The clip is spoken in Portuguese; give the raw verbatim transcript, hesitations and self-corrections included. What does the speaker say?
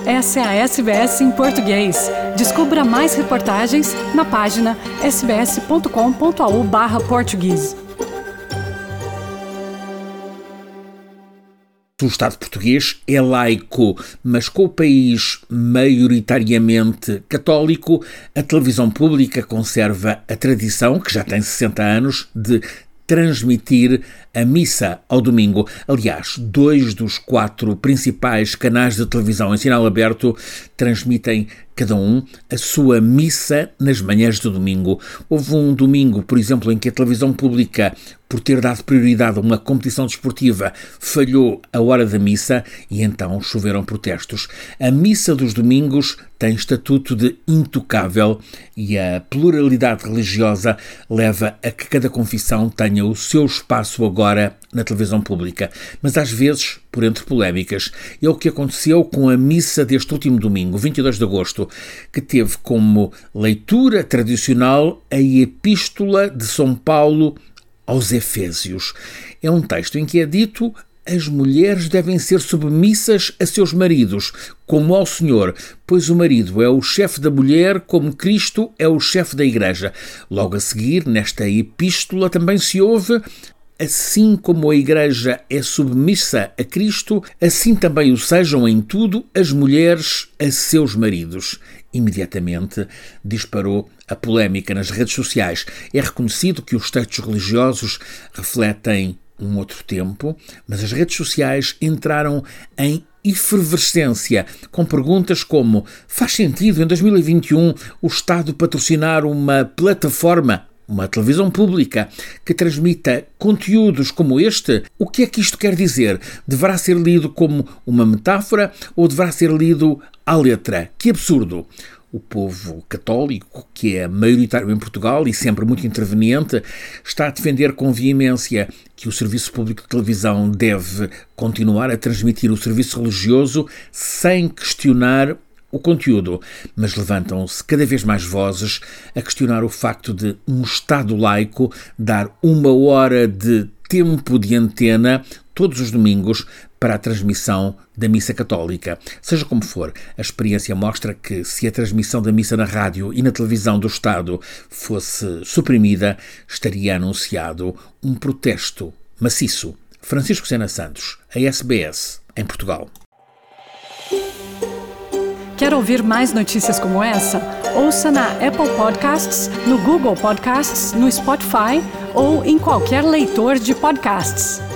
Essa é a S B S em português. Descubra mais reportagens na página sbs.com.au barra português. O Estado português é laico, mas com o país maioritariamente católico, a televisão pública conserva a tradição, que já tem sessenta anos, de transmitir a missa ao domingo. Aliás, dois dos quatro principais canais de televisão em sinal aberto transmitem cada um a sua missa nas manhãs do domingo. Houve um domingo, por exemplo, em que a televisão pública, por ter dado prioridade a uma competição desportiva, falhou a hora da missa e então choveram protestos. A missa dos domingos tem estatuto de intocável e a pluralidade religiosa leva a que cada confissão tenha o seu espaço agora na televisão pública. Mas às vezes, por entre polémicas, é o que aconteceu com a missa deste último domingo, vinte e dois de agosto, que teve como leitura tradicional a Epístola de São Paulo aos Efésios. É um texto em que é dito: as mulheres devem ser submissas a seus maridos, como ao Senhor, pois o marido é o chefe da mulher, como Cristo é o chefe da Igreja. Logo a seguir, nesta epístola, também se ouve: assim como a Igreja é submissa a Cristo, assim também o sejam em tudo as mulheres a seus maridos. Imediatamente disparou a polémica nas redes sociais. É reconhecido que os textos religiosos refletem um outro tempo, mas as redes sociais entraram em efervescência, com perguntas como: faz sentido em dois mil e vinte e um o Estado patrocinar uma plataforma, uma televisão pública, que transmita conteúdos como este? O que é que isto quer dizer? Deverá ser lido como uma metáfora ou deverá ser lido à letra? Que absurdo! O povo católico, que é maioritário em Portugal e sempre muito interveniente, está a defender com veemência que o Serviço Público de Televisão deve continuar a transmitir o serviço religioso sem questionar o conteúdo, mas levantam-se cada vez mais vozes a questionar o facto de um Estado laico dar uma hora de tempo de antena todos os domingos para a transmissão da missa católica. Seja como for, a experiência mostra que se a transmissão da missa na rádio e na televisão do Estado fosse suprimida, estaria anunciado um protesto maciço. Francisco Sena Santos, a S B S, em Portugal. Quer ouvir mais notícias como essa? Ouça na Apple Podcasts, no Google Podcasts, no Spotify ou em qualquer leitor de podcasts.